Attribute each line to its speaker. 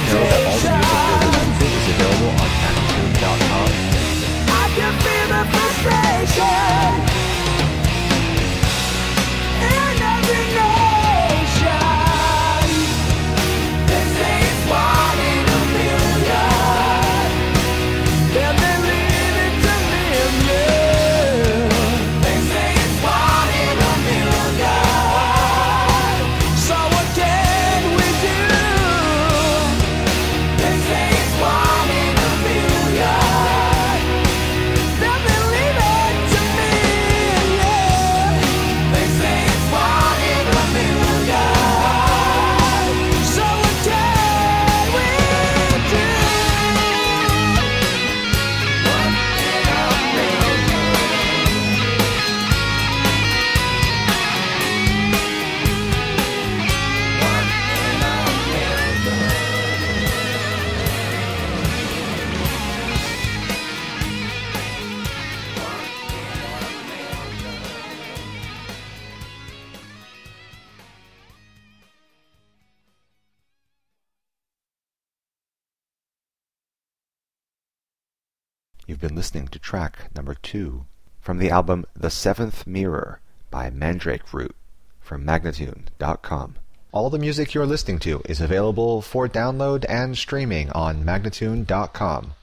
Speaker 1: know that all the music you're listening to is available on Magnatune.com?
Speaker 2: I can feel the frustration in every nation. They say it's one in a million. Then they leave it to million. They say it's one in a million. So what can we do? They say it's one in a million. Then they leave it to million. They say it's one in a million. So what can we do? One in a
Speaker 1: You've been listening to track number 2 from the album The Seventh Mirror by Mandrake Root from Magnatune.com. All the music you're listening to is available for download and streaming on Magnatune.com.